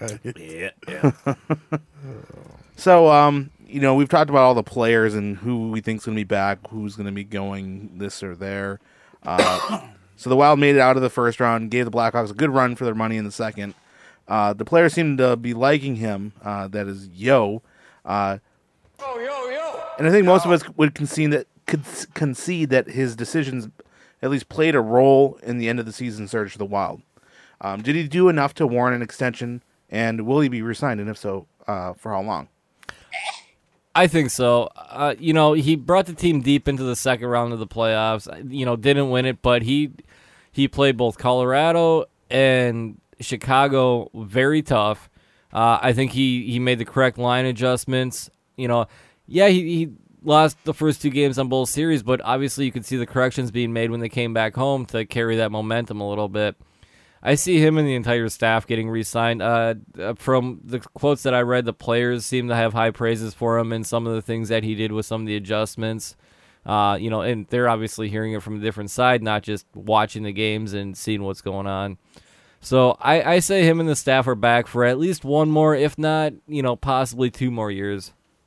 So, you know, we've talked about all the players and who we think's going to be back, who's going to be going this or there. So the Wild made it out of the first round, gave the Blackhawks a good run for their money in the second. The players seem to be liking him. That is Yo. And I think most of us would concede that his decisions at least played a role in the end of the season surge for the Wild. Did he do enough to warrant an extension? And will he be re-signed? And if so, for how long? I think so. You know, he brought the team deep into the second round of the playoffs. You know, didn't win it, but he played both Colorado and Chicago very tough. I think he made the correct line adjustments. You know, yeah, he lost the first 2 games on both series, but obviously you could see the corrections being made when they came back home to carry that momentum a little bit. I see him and the entire staff getting re-signed. From the quotes that I read, the players seem to have high praises for him and some of the things that he did with some of the adjustments. You know, and they're obviously hearing it from a different side, not just watching the games and seeing what's going on. So I say him and the staff are back for at least 1 more, if not, you know, possibly 2 more years.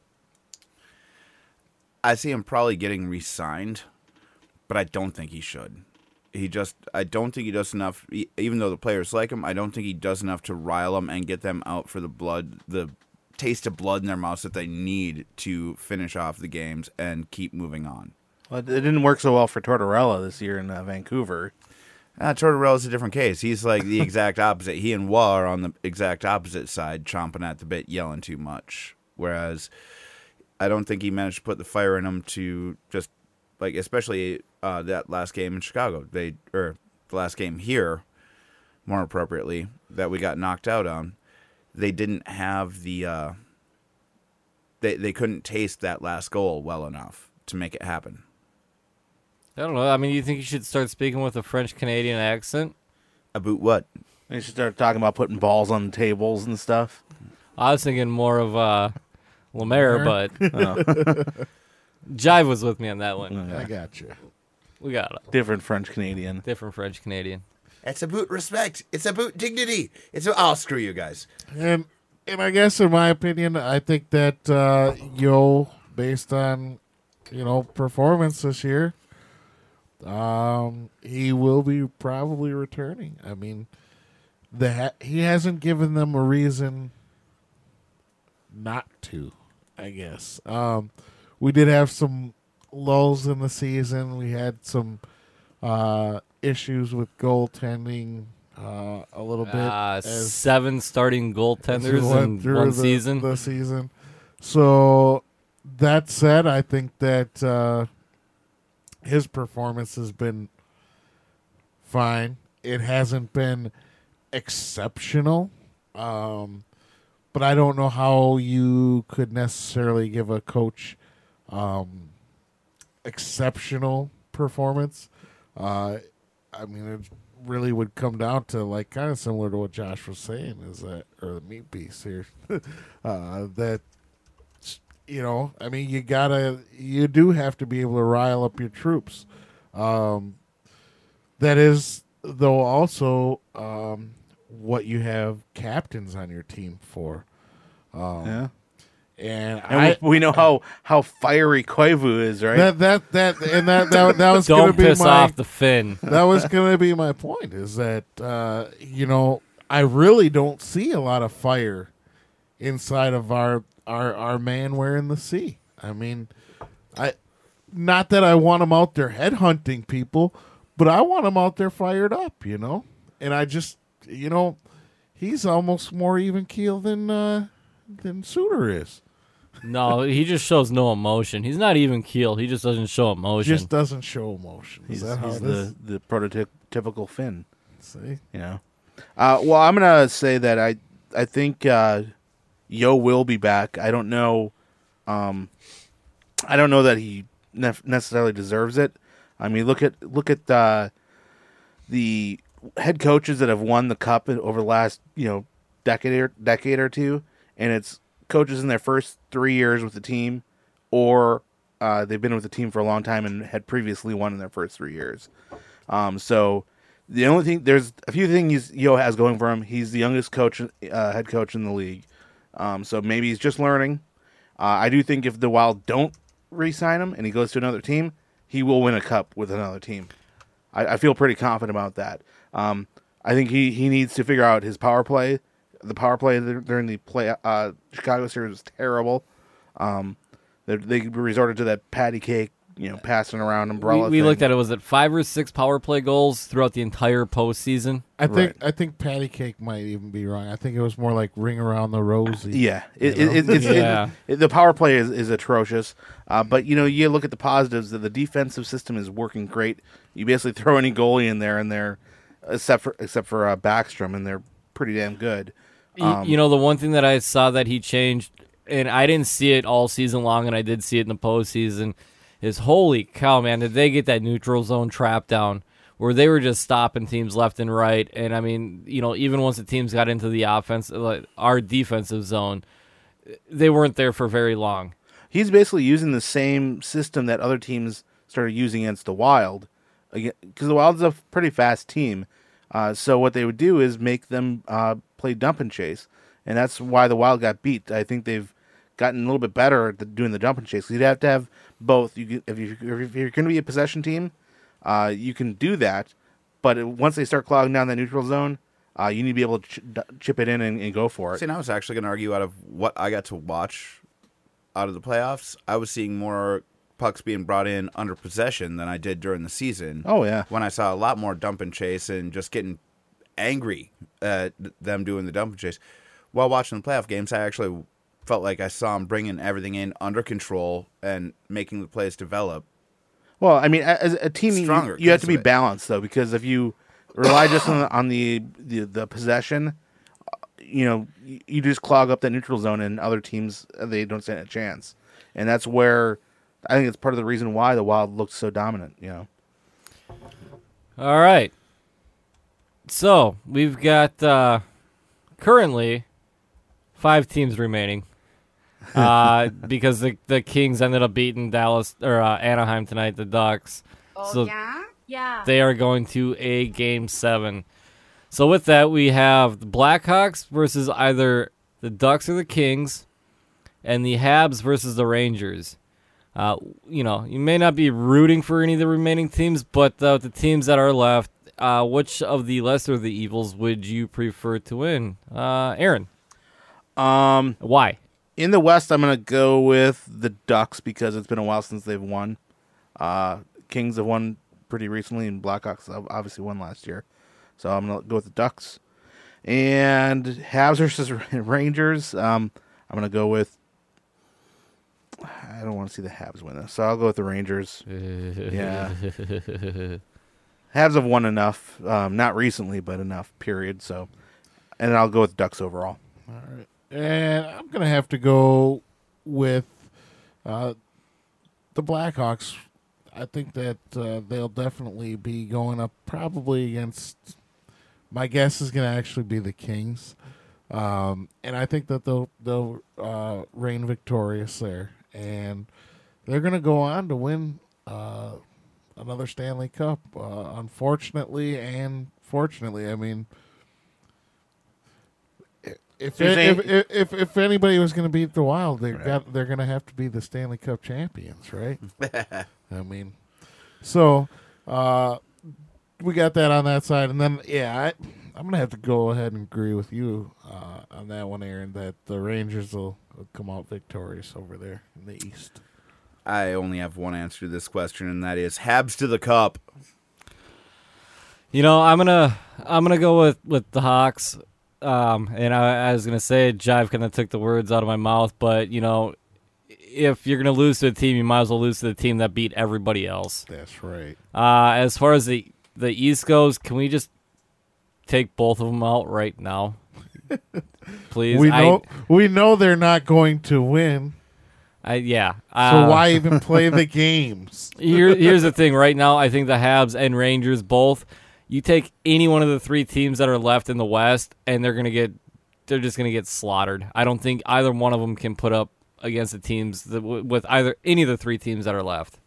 I see him probably getting re-signed, but I don't think he should. I don't think he does enough, even though the players like him, I don't think he does enough to rile them and get them out for the taste of blood in their mouths that they need to finish off the games and keep moving on. Well, it didn't work so well for Tortorella this year in Vancouver. Tortorella's a different case. He's like the exact opposite. He and Waugh are on the exact opposite side, chomping at the bit, yelling too much. Whereas I don't think he managed to put the fire in him to just, like, especially that last game in Chicago. Or the last game here, more appropriately, that we got knocked out on. They didn't have the they couldn't taste that last goal well enough to make it happen. I don't know. I mean, you think you should start speaking with a French-Canadian accent? About what? They should start talking about putting balls on tables and stuff. I was thinking more of Lemaire, but Jive was with me on that one. I got you. We got a Different French-Canadian. different French-Canadian. It's about respect. It's about dignity. Screw you guys. And I guess, in my opinion, I think that Yo, based on performance this year, he will be probably returning. I mean, he hasn't given them a reason not to, I guess. We did have some lulls in the season. We had some issues with goaltending a little bit. As 7 starting goaltenders in one season. The season. So, that said, I think that his performance has been fine. It hasn't been exceptional. But I don't know how you could necessarily give a coach exceptional performance. I mean, it really would come down to, like, kind of similar to what Josh was saying, is that, or the meat piece here, that, I mean, you do have to be able to rile up your troops. That is, though, also what you have captains on your team for. Yeah. And we know how fiery Koivu is, right? that was Don't gonna be piss my, off the Finn. That was going to be my point, is that I really don't see a lot of fire inside of our man wearing the C. I mean, not that I want him out there headhunting people, but I want him out there fired up, And I just, he's almost more even keel than Suter is. No, he just shows no emotion. He's not even keel. He just doesn't show emotion. Just doesn't show emotion. Is that how He's it is? the prototypical Finn. See? Well, I'm gonna say that I think Yo will be back. I don't know. I don't know that he necessarily deserves it. I mean, look at the head coaches that have won the cup over the last decade or two, and it's coaches in their first 3 years with the team, or they've been with the team for a long time and had previously won in their first 3 years. So the only thing, there's a few things Yo has going for him. He's the youngest head coach in the league. So maybe he's just learning. I do think if the Wild don't re-sign him and he goes to another team, he will win a cup with another team. I feel pretty confident about that. I think he needs to figure out his power play. The power play during the Chicago series was terrible. They resorted to that patty cake, passing around umbrella. We looked at it. Was it 5 or 6 power play goals throughout the entire postseason? I think patty cake might even be wrong. I think it was more like ring around the rosy. Yeah, the power play is atrocious. But you look at the positives. That the defensive system is working great. You basically throw any goalie in there, except for Backstrom, and they're pretty damn good. The one thing that I saw that he changed, and I didn't see it all season long, and I did see it in the postseason, is holy cow, man, did they get that neutral zone trap down where they were just stopping teams left and right. And, I mean, even once the teams got into the offense, like our defensive zone, they weren't there for very long. He's basically using the same system that other teams started using against the Wild, because the Wild's a pretty fast team. So what they would do is make them play dump and chase, and that's why the Wild got beat. I think they've gotten a little bit better at doing the dump and chase. You'd have to have both. If you're going to be a possession team, you can do that, but once they start clogging down that neutral zone, you need to be able to chip it in and go for it. See, and I was actually going to argue out of what I got to watch out of the playoffs, I was seeing more pucks being brought in under possession than I did during the season. Oh, yeah. When I saw a lot more dump and chase and just getting angry at them doing the dump and chase. While watching the playoff games, I actually felt like I saw them bringing everything in under control and making the plays develop. Well, I mean, as a team, Stronger you have to be because of it. balanced, though, because if you rely just on the possession, you just clog up that neutral zone, and other teams, they don't stand a chance. And that's where I think it's part of the reason why the Wild looked so dominant, All right. So we've got currently 5 teams remaining because the Kings ended up beating Anaheim tonight, the Ducks. So Yeah. they are going to a Game 7. So with that, we have the Blackhawks versus either the Ducks or the Kings, and the Habs versus the Rangers. You may not be rooting for any of the remaining teams, but the teams that are left, which of the lesser of the evils would you prefer to win? Aaron. Why? In the West, I'm going to go with the Ducks because it's been a while since they've won. Kings have won pretty recently, and Blackhawks obviously won last year. So I'm going to go with the Ducks. And Habs versus Rangers, I'm going to go with... I don't want to see the Habs win this, so I'll go with the Rangers. Yeah. Habs have won enough, not recently, but enough, period. So, and I'll go with Ducks overall. All right. And I'm going to have to go with the Blackhawks. I think that they'll definitely be going up probably against, my guess is going to actually be the Kings. And I think that they'll reign victorious there. And they're going to go on to win another Stanley Cup. Unfortunately and fortunately, I mean, if anybody was going to beat the Wild, they're going to have to be the Stanley Cup champions, right? I mean, so we got that on that side, and then I'm going to have to go ahead and agree with you on that one, Aaron, that the Rangers will come out victorious over there in the East. I only have one answer to this question, and that is Habs to the Cup. I'm gonna go with the Hawks. And I was gonna say Jive kind of took the words out of my mouth, but if you're gonna lose to a team, you might as well lose to the team that beat everybody else. That's right. As far as the East goes, can we just take both of them out right now, please? We know they're not going to win. So why even play the games? Here's the thing. Right now, I think the Habs and Rangers both. You take any one of the 3 teams that are left in the West, and they're just gonna get slaughtered. I don't think either one of them can put up against the teams with any of the 3 teams that are left.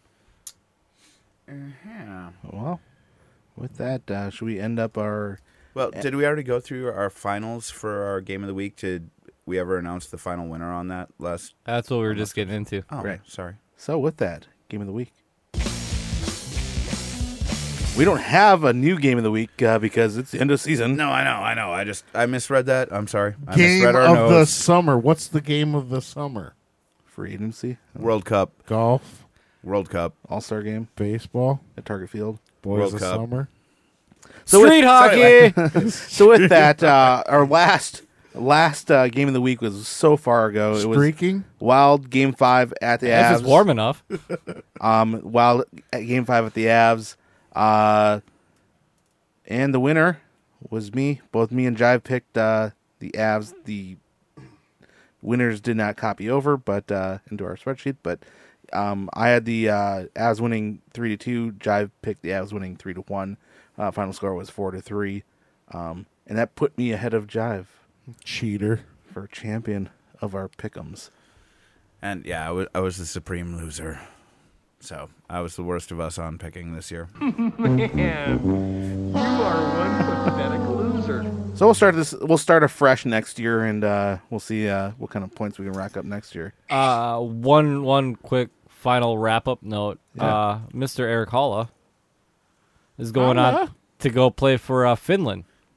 Yeah. Well, with that, should we end up our... Well, did we already go through our finals for our game of the week? Did we ever announce the final winner on that last? That's what we were just getting into. Oh, Right. Sorry. So with that, game of the week. We don't have a new game of the week because it's the end of season. No, I know. I misread that. I'm sorry. I Game misread our of the notes. summer. What's the game of the summer? Free agency, World Cup. Golf, World Cup. All-Star game baseball, at Target Field. boys World of Cup. summer. Street hockey. So with that, our last game of the week was so far ago. It was Streaking. Wild Game 5 at the Avs. If it's warm enough. Wild at Game 5 at the Avs. And the winner was me. Both me and Jive picked the Avs. The winners did not copy over, but into our spreadsheet. But I had the Avs winning 3-2. Jive picked the Avs winning 3-1. Final score was 4-3, and that put me ahead of Jive Cheater. for champion of our pick'ems. And yeah, I was the supreme loser. So I was the worst of us on picking this year. You are one pathetic loser. So we'll start afresh next year, and we'll see what kind of points we can rack up next year. One quick final wrap up note. Mr. Eric Halla is going on to go play for Finland.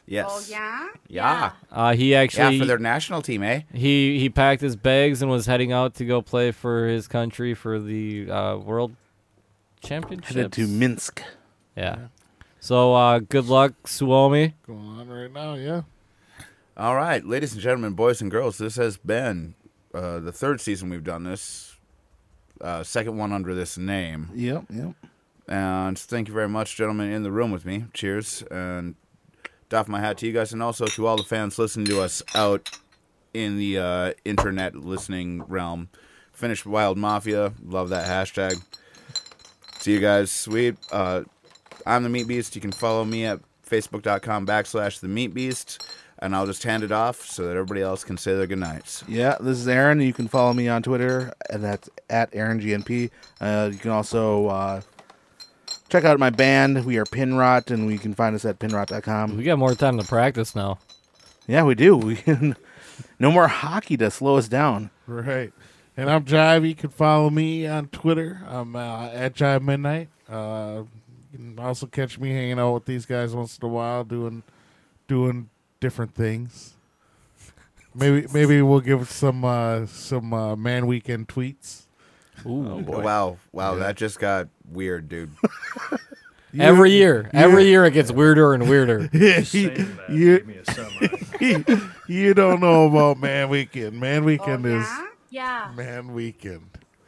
Yes. Oh, yeah? Yeah. He actually Yeah, for their national team, eh? he packed his bags and was heading out to go play for his country for the World Championships. Headed to Minsk. Yeah. So good luck, Suomi. Going on right now, yeah. All right, ladies and gentlemen, boys and girls, this has been the third season we've done this. Second one under this name. Yep. And thank you very much, gentlemen, in the room with me. Cheers. And doff my hat to you guys, and also to all the fans listening to us out in the internet listening realm. Finish Wild Mafia. Love that hashtag. See you guys. Sweet. I'm the Meat Beast. You can follow me at facebook.com/The Meat Beast. And I'll just hand it off so that everybody else can say their goodnights. Yeah, this is Aaron. You can follow me on Twitter, and that's at AaronGNP. You can also check out my band. We are Pinrot, and you can find us at pinrot.com. We got more time to practice now. Yeah, we do. We can, no more hockey to slow us down. Right. And I'm Jive. You can follow me on Twitter. I'm at Jive Midnight. You can also catch me hanging out with these guys once in a while, doing different things. Maybe we'll give some Man Weekend tweets. Ooh, boy. Wow, that just got weird, dude. Every year it gets weirder and weirder. Saying that gave me a semi. You don't know about Man Weekend. Man Weekend is Yeah. Man Weekend.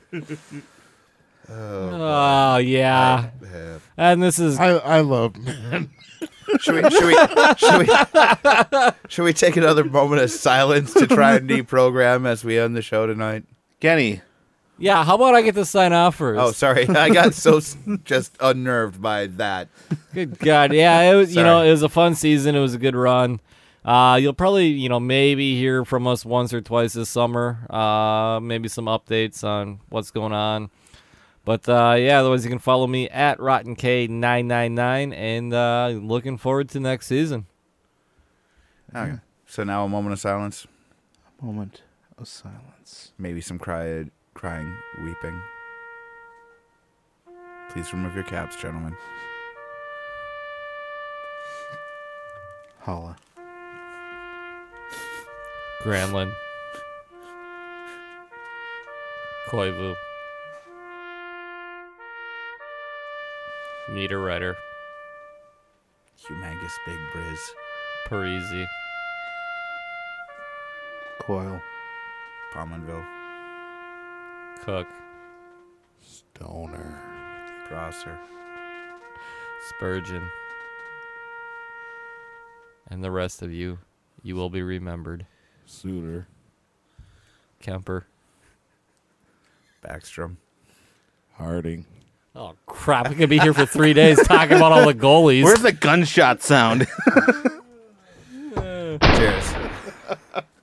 Oh yeah. And this is I love Man. Should we take another moment of silence to try and deprogram as we end the show tonight? Kenny. yeah. How about I get to sign off first? Oh, sorry, I got so just unnerved by that. Good God, yeah. It was Sorry. it was a fun season. It was a good run. You'll probably maybe hear from us once or twice this summer. Maybe some updates on what's going on. But yeah, otherwise you can follow me at RottenK999 and looking forward to next season. Okay. So now a moment of silence. A moment of silence. Maybe some crying, weeping. Please remove your caps, gentlemen. Holla. Granlund. Koivu. Niederreiter. Humongous Big Briz. Parisi. Coil. Pomonville. Cook. Stoner. Prosser. Spurgeon. And the rest of you will be remembered. Suter. Kemper. Backstrom. Harding. Oh, crap. We could be here for 3 days talking about all the goalies. Where's the gunshot sound? Cheers.